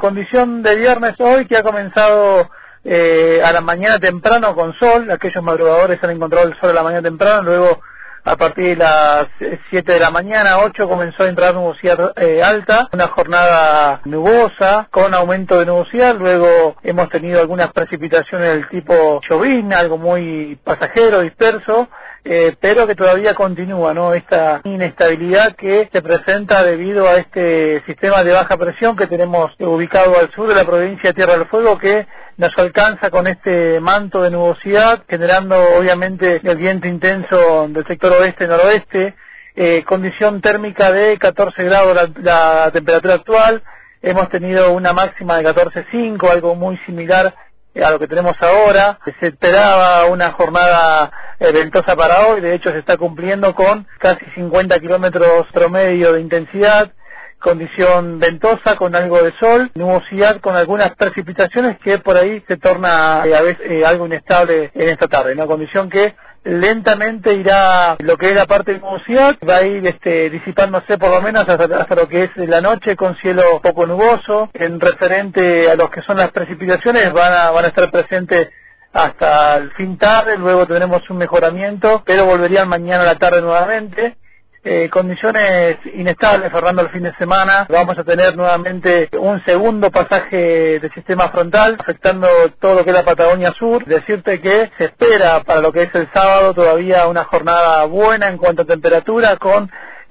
condición de viernes hoy que ha comenzado a la mañana temprano con sol. Aquellos madrugadores han encontrado el sol a la mañana temprano, luego a partir de las 7 de la mañana, 8, comenzó a entrar nubosidad alta, una jornada nubosa con aumento de nubosidad. Luego hemos tenido algunas precipitaciones del tipo llovizna, algo muy pasajero, disperso, pero que todavía continúa, ¿no? Esta inestabilidad que se presenta debido a este sistema de baja presión que tenemos ubicado al sur de la provincia de Tierra del Fuego, que nos alcanza con este manto de nubosidad, generando obviamente el viento intenso del sector oeste-noroeste, condición térmica de 14 grados la temperatura actual. Hemos tenido una máxima de 14,5, algo muy similar a lo que tenemos ahora. Se esperaba una jornada ventosa para hoy, de hecho se está cumpliendo con casi 50 kilómetros promedio de intensidad, condición ventosa con algo de sol, nubosidad con algunas precipitaciones que por ahí se torna a veces algo inestable en esta tarde, una condición que lentamente irá, lo que es la parte de nubosidad va a ir disipándose por lo menos hasta lo que es la noche, con cielo poco nuboso. En referente a lo que son las precipitaciones van a estar presentes hasta el fin tarde, luego tendremos un mejoramiento, pero volverían mañana a la tarde nuevamente. Condiciones inestables cerrando el fin de semana. Vamos a tener nuevamente un segundo pasaje de sistema frontal afectando todo lo que es la Patagonia Sur. Decirte que se espera para lo que es el sábado todavía una jornada buena en cuanto a temperatura, con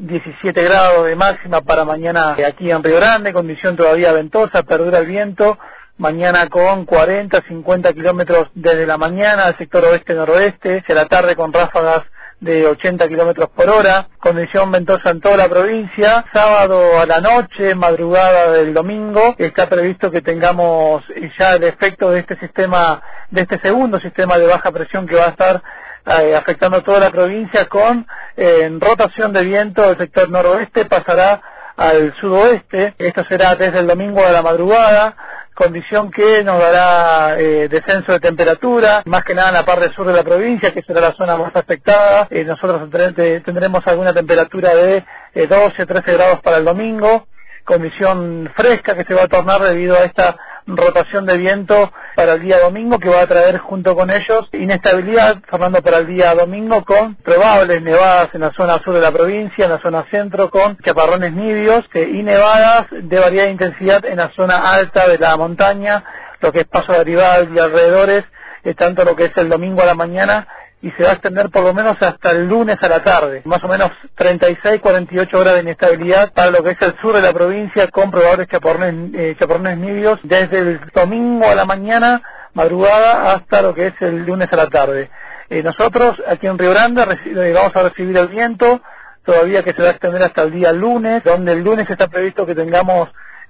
17 grados de máxima para mañana aquí en Río Grande, condición todavía ventosa, perdura el viento. Mañana con 40, 50 kilómetros desde la mañana al sector oeste-noroeste, hacia la tarde con ráfagas de 80 kilómetros por hora, condición ventosa en toda la provincia. Sábado a la noche, madrugada del domingo, está previsto que tengamos ya el efecto de este sistema, de este segundo sistema de baja presión que va a estar afectando toda la provincia, con rotación de viento del sector noroeste, pasará al sudoeste. Esto será desde el domingo a la madrugada, condición que nos dará descenso de temperatura, más que nada en la parte sur de la provincia, que será la zona más afectada. Nosotros tendremos alguna temperatura de 12, 13 grados para el domingo, condición fresca que se va a tornar debido a esta rotación de viento para el día domingo, que va a traer junto con ellos inestabilidad, formando para el día domingo con probables nevadas en la zona sur de la provincia, en la zona centro, con chaparrones nibios y nevadas de variada intensidad en la zona alta de la montaña, lo que es Paso de Aribal y alrededores, tanto lo que es el domingo a la mañana, y se va a extender por lo menos hasta el lunes a la tarde, más o menos 36, 48 horas de inestabilidad para lo que es el sur de la provincia, con probables chaparrones nibios desde el domingo a la mañana, madrugada, hasta lo que es el lunes a la tarde. Nosotros aquí en Río Grande vamos a recibir el viento todavía, que se va a extender hasta el día lunes, donde el lunes está previsto que tengamos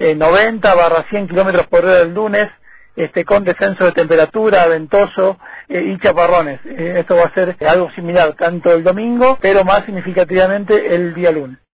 90/100 kilómetros por hora el lunes, con descenso de temperatura, ventoso y chaparrones. Esto va a ser algo similar tanto el domingo, pero más significativamente el día lunes.